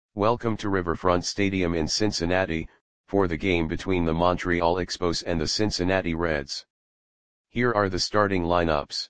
Welcome to Riverfront Stadium in Cincinnati, for the game between the Montreal Expos and the Cincinnati Reds. Here are the starting lineups.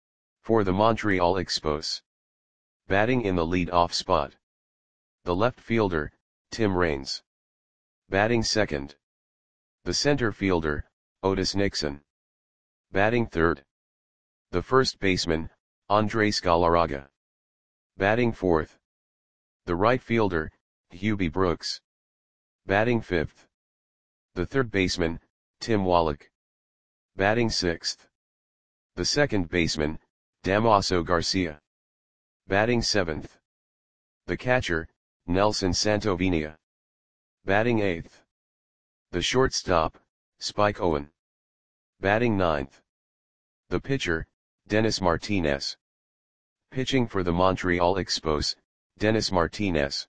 For the Montreal Expos. Batting in the lead-off spot. The left fielder, Tim Raines. Batting second. The center fielder, Otis Nixon. Batting third. The first baseman, Andres Galarraga. Batting fourth. The right fielder, Hubie Brooks. Batting fifth. The third baseman, Tim Wallach. Batting sixth. The second baseman, Damaso Garcia. Batting seventh. The catcher, Nelson Santovenia. Batting eighth. The shortstop, Spike Owen. Batting ninth. The pitcher, Dennis Martinez. Pitching for the Montreal Expos, Dennis Martinez.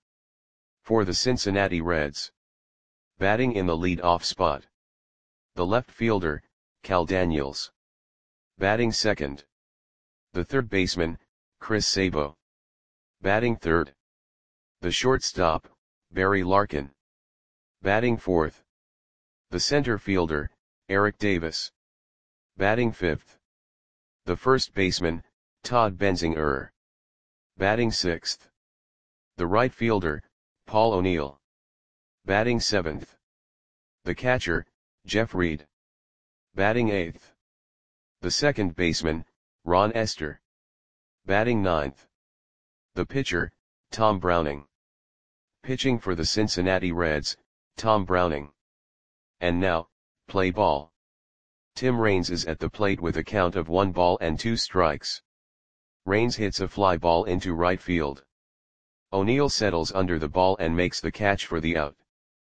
For the Cincinnati Reds. Batting in the lead-off spot. The left fielder, Cal Daniels. Batting second. The third baseman, Chris Sabo. Batting third. The shortstop, Barry Larkin. Batting fourth. The center fielder, Eric Davis. Batting fifth. The first baseman, Todd Benzinger. Batting sixth. The right fielder, Paul O'Neill. Batting seventh. The catcher, Jeff Reed. Batting eighth. The second baseman, Ron Esther. Batting ninth. The pitcher, Tom Browning. Pitching for the Cincinnati Reds, Tom Browning. And now, play ball. Tim Raines is at the plate with a count of 1 ball and 2 strikes. Raines hits a fly ball into right field. O'Neill settles under the ball and makes the catch for the out.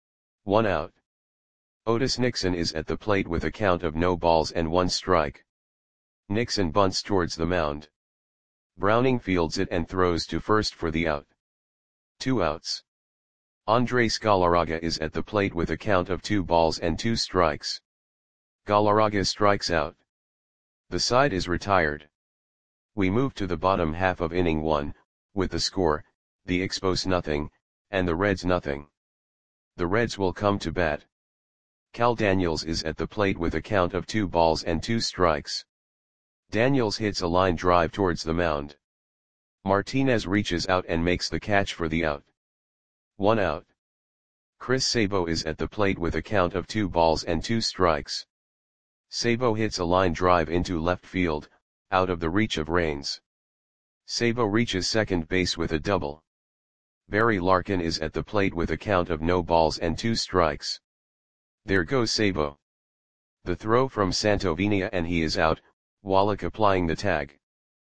1 out. Otis Nixon is at the plate with a count of no balls and 1 strike. Nixon bunts towards the mound. Browning fields it and throws to first for the out. 2 outs. Andres Galarraga is at the plate with a count of 2 balls and 2 strikes. Galarraga strikes out. The side is retired. We move to the bottom half of inning 1, with the score, the Expos nothing, and the Reds nothing. The Reds will come to bat. Cal Daniels is at the plate with a count of 2 balls and 2 strikes. Daniels hits a line drive towards the mound. Martinez reaches out and makes the catch for the out. 1 out. Chris Sabo is at the plate with a count of 2 balls and 2 strikes. Sabo hits a line drive into left field, out of the reach of Raines. Sabo reaches second base with a double. Barry Larkin is at the plate with a count of no balls and 2 strikes. There goes Sabo. The throw from Santovenia and he is out, Wallach applying the tag.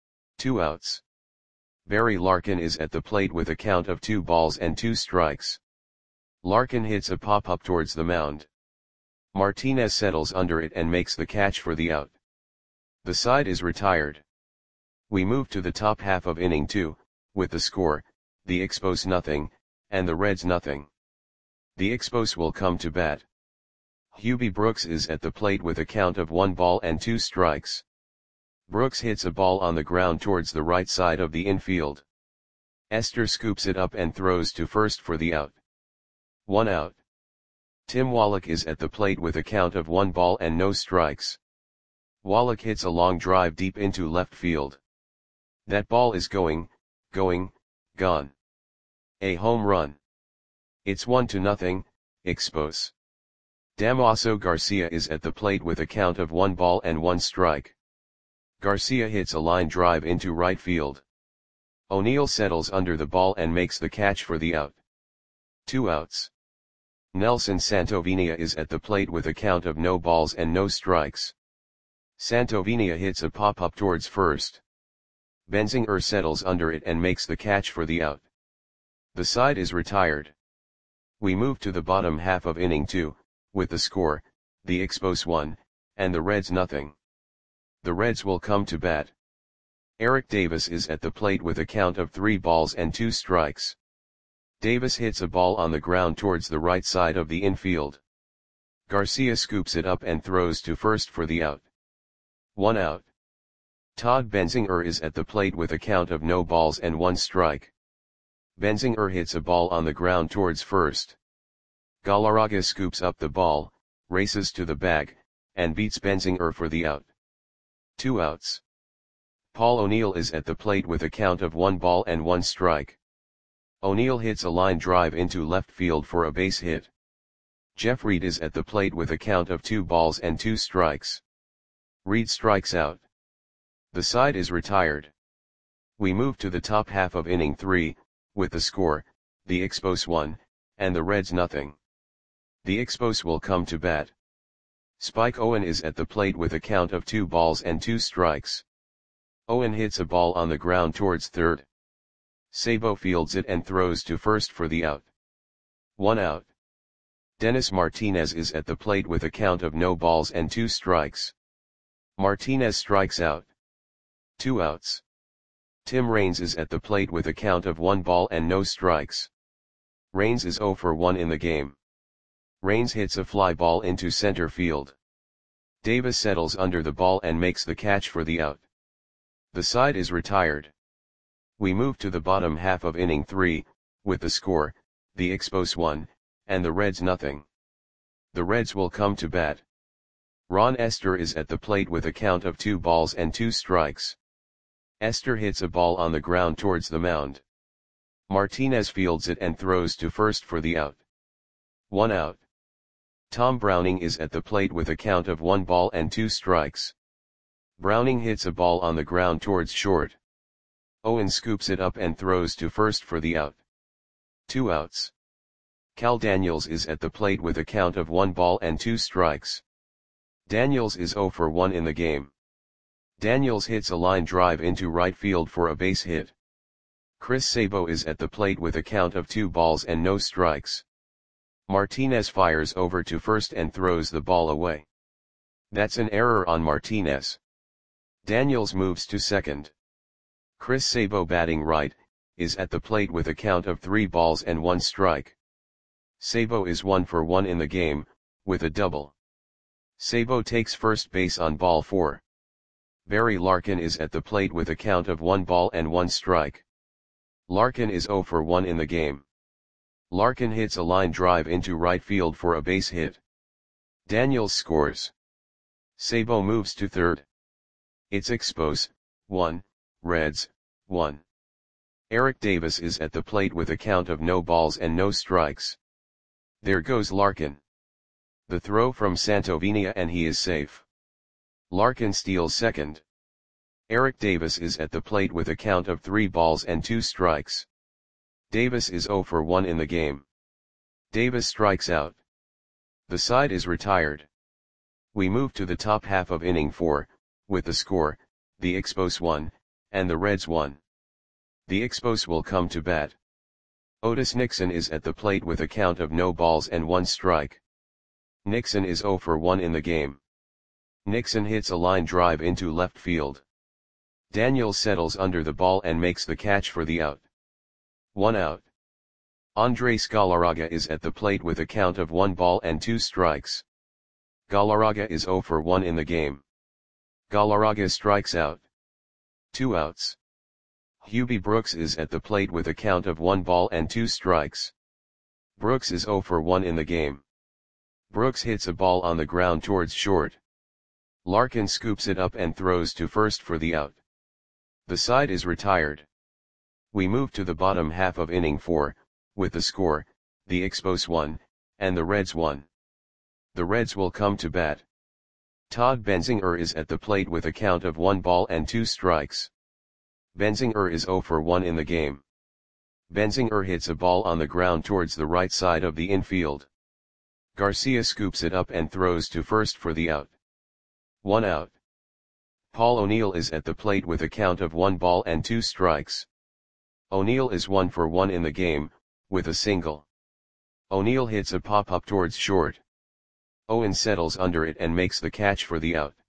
2 outs. Barry Larkin is at the plate with a count of 2 balls and 2 strikes. Larkin hits a pop-up towards the mound. Martinez settles under it and makes the catch for the out. The side is retired. We move to the top half of inning 2, with the score, the Expos nothing, and the Reds nothing. The Expos will come to bat. Hubie Brooks is at the plate with a count of 1 ball and 2 strikes. Brooks hits a ball on the ground towards the right side of the infield. Esther scoops it up and throws to first for the out. 1 out. Tim Wallach is at the plate with a count of 1 ball and no strikes. Wallach hits a long drive deep into left field. That ball is gone. A home run. It's 1-0, Expos. Damaso Garcia is at the plate with a count of 1 ball and 1 strike. Garcia hits a line drive into right field. O'Neill settles under the ball and makes the catch for the out. 2 outs. Nelson Santovenia is at the plate with a count of no balls and no strikes. Santovenia hits a pop-up towards first. Benzinger settles under it and makes the catch for the out. The side is retired. We move to the bottom half of inning 2, with the score, the Expos 1, and the Reds nothing. The Reds will come to bat. Eric Davis is at the plate with a count of 3 balls and 2 strikes. Davis hits a ball on the ground towards the right side of the infield. Garcia scoops it up and throws to first for the out. 1 out. Todd Benzinger is at the plate with a count of no balls and 1 strike. Benzinger hits a ball on the ground towards first. Galarraga scoops up the ball, races to the bag, and beats Benzinger for the out. 2 outs. Paul O'Neill is at the plate with a count of 1 ball and 1 strike. O'Neill hits a line drive into left field for a base hit. Jeff Reed is at the plate with a count of 2 balls and 2 strikes. Reed strikes out. The side is retired. We move to the top half of inning 3, with the score, the Expos 1, and the Reds nothing. The Expos will come to bat. Spike Owen is at the plate with a count of 2 balls and 2 strikes. Owen hits a ball on the ground towards third. Sabo fields it and throws to first for the out. 1 out. Dennis Martinez is at the plate with a count of no balls and 2 strikes. Martinez strikes out. 2 outs. Tim Raines is at the plate with a count of 1 ball and no strikes. Raines is 0 for 1 in the game. Raines hits a fly ball into center field. Davis settles under the ball and makes the catch for the out. The side is retired. We move to the bottom half of inning 3, with the score, the Expos 1, and the Reds nothing. The Reds will come to bat. Ron Esther is at the plate with a count of 2 balls and 2 strikes. Esther hits a ball on the ground towards the mound. Martinez fields it and throws to first for the out. 1 out. Tom Browning is at the plate with a count of 1 ball and 2 strikes. Browning hits a ball on the ground towards short. Owen scoops it up and throws to first for the out. 2 outs. Cal Daniels is at the plate with a count of 1 ball and 2 strikes. Daniels is 0 for 1 in the game. Daniels hits a line drive into right field for a base hit. Chris Sabo is at the plate with a count of 2 balls and no strikes. Martinez fires over to first and throws the ball away. That's an error on Martinez. Daniels moves to second. Chris Sabo, batting right, is at the plate with a count of 3 balls and 1 strike. Sabo is 1 for 1 in the game, with a double. Sabo takes first base on ball 4. Barry Larkin is at the plate with a count of 1 ball and 1 strike. Larkin is 0 for 1 in the game. Larkin hits a line drive into right field for a base hit. Daniels scores. Sabo moves to third. It's Expos, 1, Reds, 1. Eric Davis is at the plate with a count of no balls and no strikes. There goes Larkin. The throw from Santovenia and he is safe. Larkin steals second. Eric Davis is at the plate with a count of 3 balls and 2 strikes. Davis is 0 for 1 in the game. Davis strikes out. The side is retired. We move to the top half of inning 4, with the score, the Expos 1, and the Reds 1. The Expos will come to bat. Otis Nixon is at the plate with a count of no balls and 1 strike. Nixon is 0 for 1 in the game. Nixon hits a line drive into left field. Daniels settles under the ball and makes the catch for the out. 1 out. Andres Galarraga is at the plate with a count of 1 ball and 2 strikes. Galarraga is 0 for 1 in the game. Galarraga strikes out. 2 outs. Hubie Brooks is at the plate with a count of 1 ball and 2 strikes. Brooks is 0 for 1 in the game. Brooks hits a ball on the ground towards short. Larkin scoops it up and throws to first for the out. The side is retired. We move to the bottom half of inning 4, with the score, the Expos 1, and the Reds 1. The Reds will come to bat. Todd Benzinger is at the plate with a count of 1 ball and 2 strikes. Benzinger is 0 for 1 in the game. Benzinger hits a ball on the ground towards the right side of the infield. Garcia scoops it up and throws to first for the out. 1 out. Paul O'Neill is at the plate with a count of 1 ball and 2 strikes. O'Neill is 1 for 1 in the game, with a single. O'Neill hits a pop-up towards short. Owen settles under it and makes the catch for the out.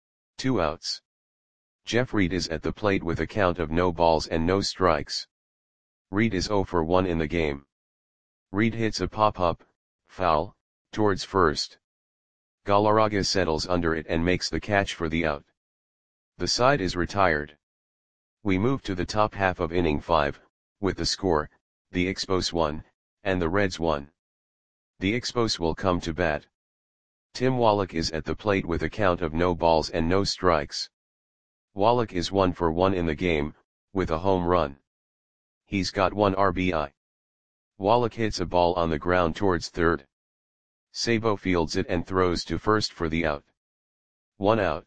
2 outs. Jeff Reed is at the plate with a count of no balls and no strikes. Reed is 0 for 1 in the game. Reed hits a pop-up, foul, towards first. Galarraga settles under it and makes the catch for the out. The side is retired. We move to the top half of inning 5, with the score, the Expos won, and the Reds won. The Expos will come to bat. Tim Wallach is at the plate with a count of no balls and no strikes. Wallach is 1 for 1 in the game, with a home run. He's got 1 RBI. Wallach hits a ball on the ground towards third. Sabo fields it and throws to first for the out. 1 out.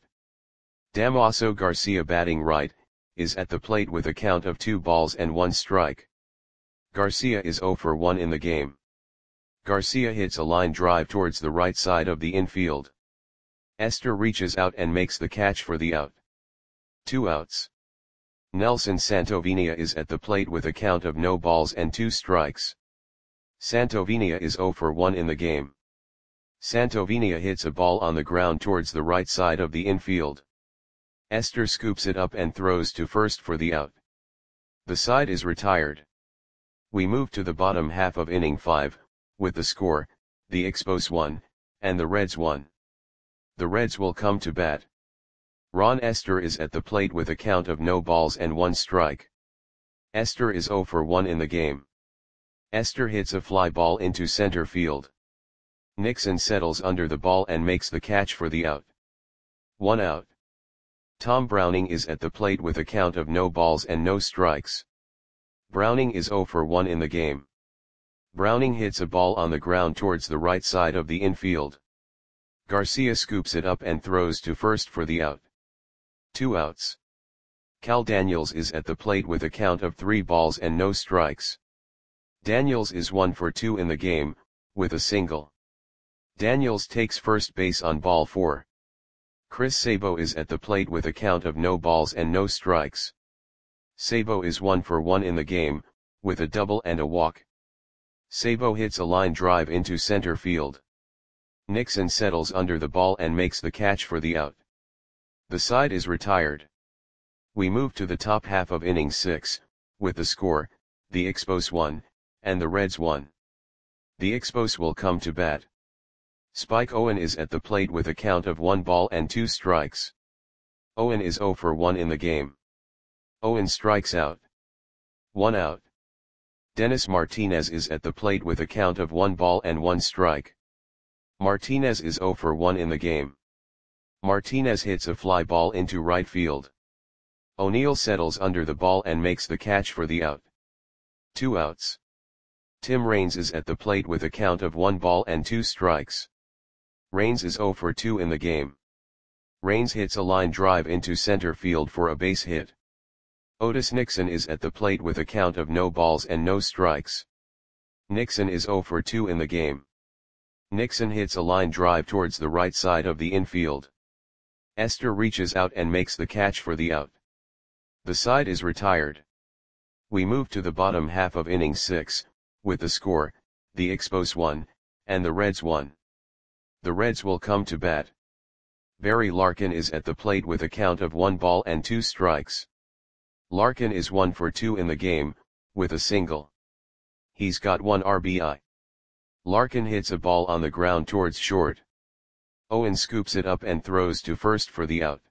Damaso Garcia, batting right, is at the plate with a count of 2 balls and 1 strike. Garcia is 0 for 1 in the game. Garcia hits a line drive towards the right side of the infield. Esther reaches out and makes the catch for the out. 2 outs. Nelson Santovenia is at the plate with a count of no balls and 2 strikes. Santovenia is 0 for 1 in the game. Santovenia hits a ball on the ground towards the right side of the infield. Esther scoops it up and throws to first for the out. The side is retired. We move to the bottom half of inning 5, with the score, the Expos won, and the Reds won. The Reds will come to bat. Ron Esther is at the plate with a count of no balls and 1 strike. Esther is 0 for 1 in the game. Esther hits a fly ball into center field. Nixon settles under the ball and makes the catch for the out. 1 out. Tom Browning is at the plate with a count of no balls and no strikes. Browning is 0 for 1 in the game. Browning hits a ball on the ground towards the right side of the infield. Garcia scoops it up and throws to first for the out. 2 outs. Cal Daniels is at the plate with a count of 3 balls and no strikes. Daniels is 1 for 2 in the game, with a single. Daniels takes first base on ball 4. Chris Sabo is at the plate with a count of no balls and no strikes. Sabo is 1 for 1 in the game, with a double and a walk. Sabo hits a line drive into center field. Nixon settles under the ball and makes the catch for the out. The side is retired. We move to the top half of inning 6, with the score, the Expos won, and the Reds won. The Expos will come to bat. Spike Owen is at the plate with a count of 1 ball and 2 strikes. Owen is 0 for 1 in the game. Owen strikes out. 1 out. Dennis Martinez is at the plate with a count of 1 ball and 1 strike. Martinez is 0 for 1 in the game. Martinez hits a fly ball into right field. O'Neill settles under the ball and makes the catch for the out. 2 outs. Tim Raines is at the plate with a count of 1 ball and 2 strikes. Raines is 0 for 2 in the game. Raines hits a line drive into center field for a base hit. Otis Nixon is at the plate with a count of no balls and no strikes. Nixon is 0 for 2 in the game. Nixon hits a line drive towards the right side of the infield. Esther reaches out and makes the catch for the out. The side is retired. We move to the bottom half of inning 6, with the score, the Expos won, and the Reds won. The Reds will come to bat. Barry Larkin is at the plate with a count of 1 ball and 2 strikes. Larkin is 1 for 2 in the game, with a single. He's got 1 RBI. Larkin hits a ball on the ground towards short. Owen scoops it up and throws to first for the out.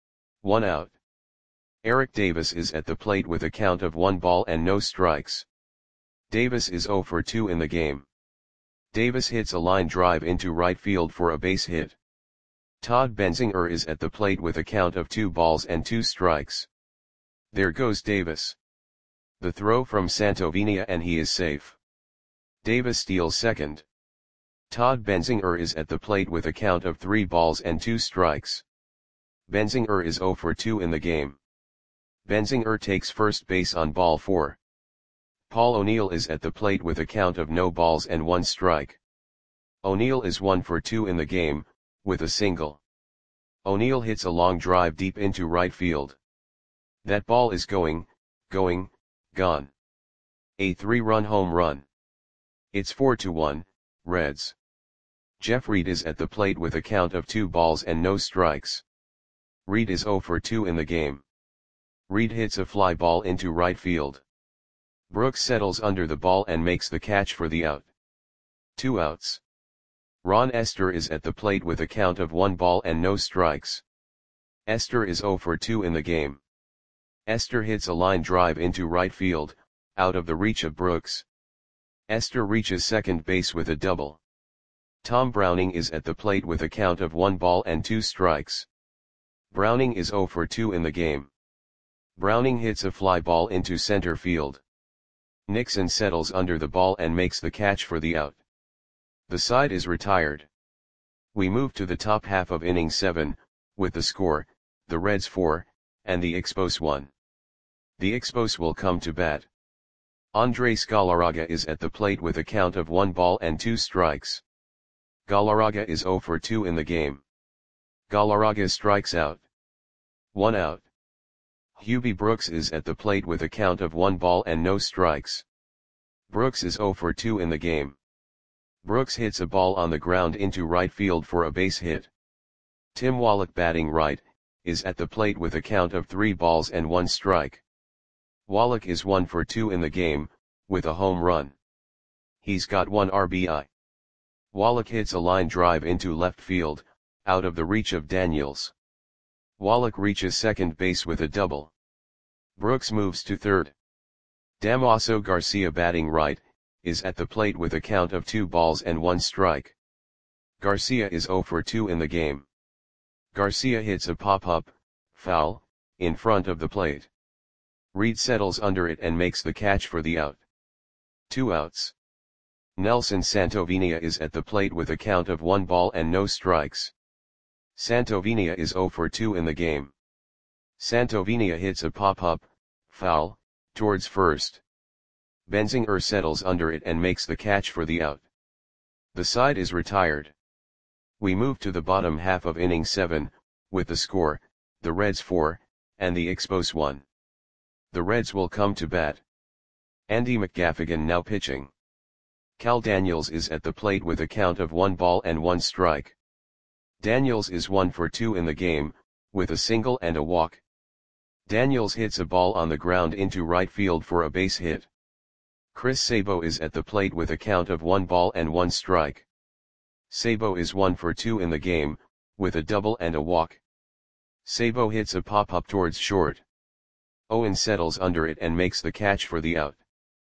1 out. Eric Davis is at the plate with a count of 1 ball and no strikes. Davis is 0 for 2 in the game. Davis hits a line drive into right field for a base hit. Todd Benzinger is at the plate with a count of 2 balls and 2 strikes. There goes Davis. The throw from Santovenia and he is safe. Davis steals second. Todd Benzinger is at the plate with a count of 3 balls and 2 strikes. Benzinger is 0 for 2 in the game. Benzinger takes first base on ball 4. Paul O'Neill is at the plate with a count of no balls and 1 strike. O'Neill is 1 for 2 in the game, with a single. O'Neill hits a long drive deep into right field. That ball is gone. A 3-run home run. It's 4-1, Reds. Jeff Reed is at the plate with a count of 2 balls and no strikes. Reed is 0 for 2 in the game. Reed hits a fly ball into right field. Brooks settles under the ball and makes the catch for the out. 2 outs. Ron Esther is at the plate with a count of 1 ball and no strikes. Esther is 0 for 2 in the game. Esther hits a line drive into right field, out of the reach of Brooks. Esther reaches second base with a double. Tom Browning is at the plate with a count of 1 ball and 2 strikes. Browning is 0 for 2 in the game. Browning hits a fly ball into center field. Nixon settles under the ball and makes the catch for the out. The side is retired. We move to the top half of inning 7, with the score, the Reds 4, and the Expos 1. The Expos will come to bat. Andres Galarraga is at the plate with a count of 1 ball and 2 strikes. Galarraga is 0 for 2 in the game. Galarraga strikes out. 1 out. Hubie Brooks is at the plate with a count of 1 ball and no strikes. Brooks is 0 for 2 in the game. Brooks hits a ball on the ground into right field for a base hit. Tim Wallach, batting right, is at the plate with a count of 3 balls and 1 strike. Wallach is 1 for 2 in the game, with a home run. He's got 1 RBI. Wallach hits a line drive into left field, out of the reach of Daniels. Wallach reaches second base with a double. Brooks moves to third. Damaso Garcia, batting right, is at the plate with a count of 2 balls and 1 strike. Garcia is 0 for 2 in the game. Garcia hits a pop-up, foul, in front of the plate. Reed settles under it and makes the catch for the out. 2 outs. Nelson Santovenia is at the plate with a count of 1 ball and no strikes. Santovenia is 0 for 2 in the game. Santovenia hits a pop-up, foul, towards first. Benzinger settles under it and makes the catch for the out. The side is retired. We move to the bottom half of inning 7, with the score, the Reds 4, and the Expos 1. The Reds will come to bat. Andy McGaffigan now pitching. Cal Daniels is at the plate with a count of 1 ball and 1 strike. Daniels is 1 for 2 in the game, with a single and a walk. Daniels hits a ball on the ground into right field for a base hit. Chris Sabo is at the plate with a count of 1 ball and 1 strike. Sabo is 1 for 2 in the game, with a double and a walk. Sabo hits a pop-up towards short. Owen settles under it and makes the catch for the out.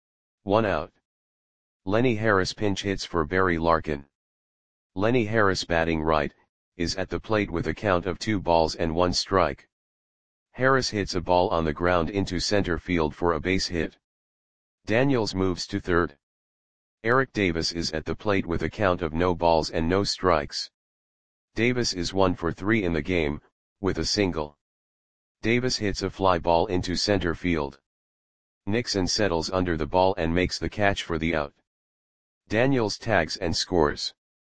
1 out. Lenny Harris pinch hits for Barry Larkin. Lenny Harris, batting right, is at the plate with a count of 2 balls and 1 strike. Harris hits a ball on the ground into center field for a base hit. Daniels moves to third. Eric Davis is at the plate with a count of no balls and no strikes. Davis is 1 for 3 in the game, with a single. Davis hits a fly ball into center field. Nixon settles under the ball and makes the catch for the out. Daniels tags and scores.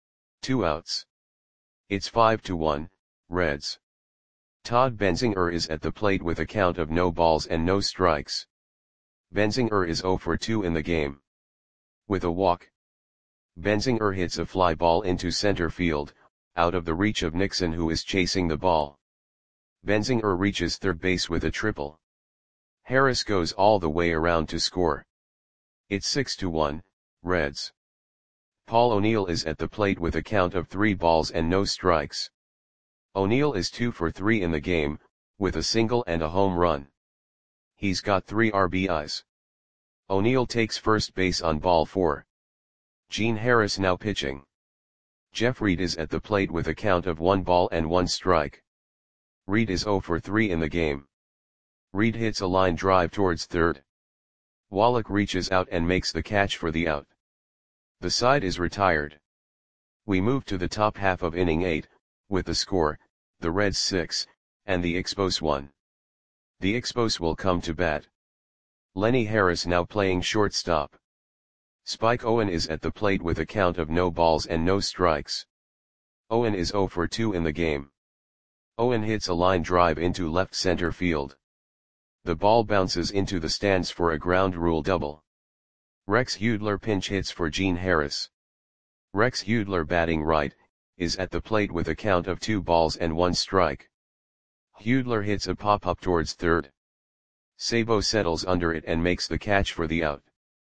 2 outs. It's 5-1, Reds. Todd Benzinger is at the plate with a count of no balls and no strikes. Benzinger is 0 for 2 in the game. With a walk. Benzinger hits a fly ball into center field, out of the reach of Nixon, who is chasing the ball. Benzinger reaches third base with a triple. Harris goes all the way around to score. It's 6-1, Reds. Paul O'Neill is at the plate with a count of 3 balls and no strikes. O'Neill is 2 for 3 in the game, with a single and a home run. He's got 3 RBIs. O'Neill takes first base on ball 4. Gene Harris now pitching. Jeff Reed is at the plate with a count of 1 ball and 1 strike. Reed is 0 for 3 in the game. Reed hits a line drive towards third. Wallach reaches out and makes the catch for the out. The side is retired. We move to the top half of inning 8, with the score, the Reds 6, and the Expos 1. The Expos will come to bat. Lenny Harris now playing shortstop. Spike Owen is at the plate with a count of no balls and no strikes. Owen is 0 for 2 in the game. Owen hits a line drive into left center field. The ball bounces into the stands for a ground rule double. Rex Hudler pinch hits for Gene Harris. Rex Hudler, batting right, is at the plate with a count of 2 balls and 1 strike. Hudler hits a pop-up towards third. Sabo settles under it and makes the catch for the out.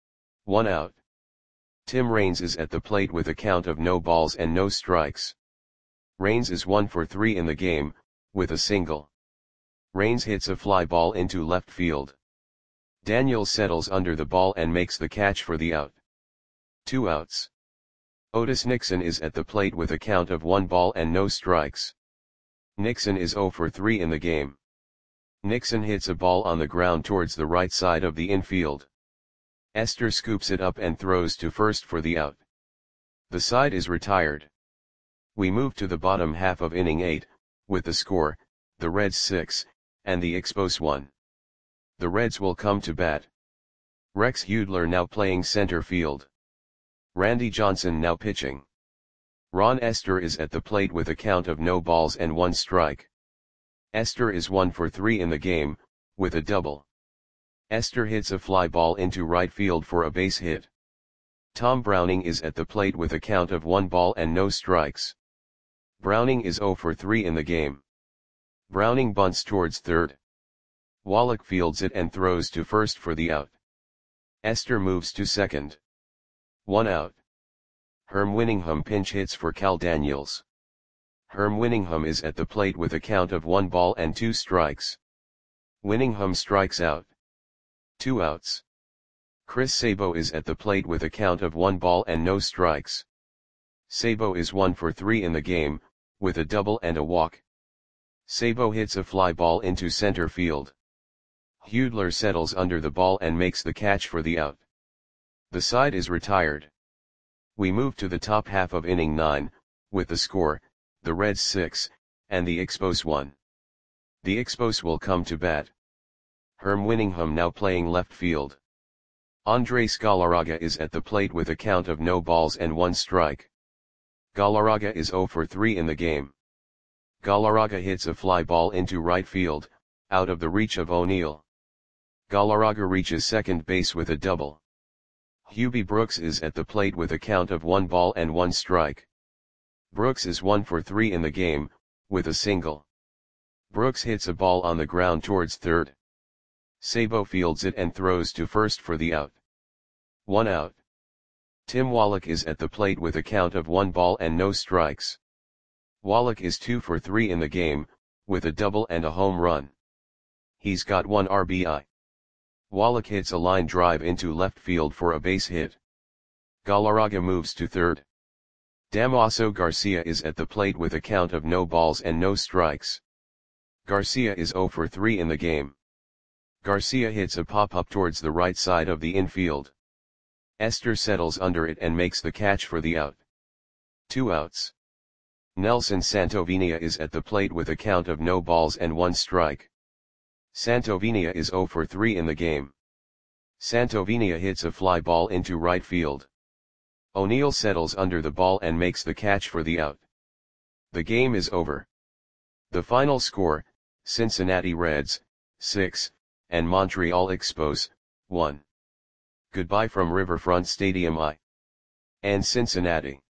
1 out. Tim Raines is at the plate with a count of no balls and no strikes. Raines is 1 for 3 in the game, with a single. Raines hits a fly ball into left field. Daniels settles under the ball and makes the catch for the out. 2 outs. Otis Nixon is at the plate with a count of 1 ball and no strikes. Nixon is 0 for 3 in the game. Nixon hits a ball on the ground towards the right side of the infield. Esther scoops it up and throws to first for the out. The side is retired. We move to the bottom half of inning 8, with the score, the Reds 6, and the Expos 1. The Reds will come to bat. Rex Hudler now playing center field. Randy Johnson now pitching. Ron Esther is at the plate with a count of no balls and 1 strike. Esther is 1 for 3 in the game, with a double. Esther hits a fly ball into right field for a base hit. Tom Browning is at the plate with a count of 1 ball and no strikes. Browning is 0 for 3 in the game. Browning bunts towards third. Wallach fields it and throws to first for the out. Esther moves to second. 1 out. Herm Winningham pinch hits for Cal Daniels. Herm Winningham is at the plate with a count of 1 ball and 2 strikes. Winningham strikes out. 2 outs. Chris Sabo is at the plate with a count of 1 ball and no strikes. Sabo is 1 for 3 in the game, with a double and a walk. Sabo hits a fly ball into center field. Hudler settles under the ball and makes the catch for the out. The side is retired. We move to the top half of inning 9, with the score, the Reds 6, and the Expos 1. The Expos will come to bat. Herm Winningham now playing left field. Andres Galarraga is at the plate with a count of no balls and 1 strike. Galarraga is 0 for 3 in the game. Galarraga hits a fly ball into right field, out of the reach of O'Neill. Galarraga reaches second base with a double. Hubie Brooks is at the plate with a count of 1 ball and 1 strike. Brooks is 1 for 3 in the game, with a single. Brooks hits a ball on the ground towards third. Sabo fields it and throws to first for the out. 1 out. Tim Wallach is at the plate with a count of 1 ball and no strikes. Wallach is 2 for 3 in the game, with a double and a home run. He's got 1 RBI. Wallach hits a line drive into left field for a base hit. Galarraga moves to third. Damaso Garcia is at the plate with a count of no balls and no strikes. Garcia is 0 for 3 in the game. Garcia hits a pop-up towards the right side of the infield. Esther settles under it and makes the catch for the out. 2 outs. Nelson Santovenia is at the plate with a count of no balls and 1 strike. Santovenia is 0 for 3 in the game. Santovenia hits a fly ball into right field. O'Neill settles under the ball and makes the catch for the out. The game is over. The final score, Cincinnati Reds, 6, and Montreal Expos, 1. Goodbye from Riverfront Stadium and Cincinnati.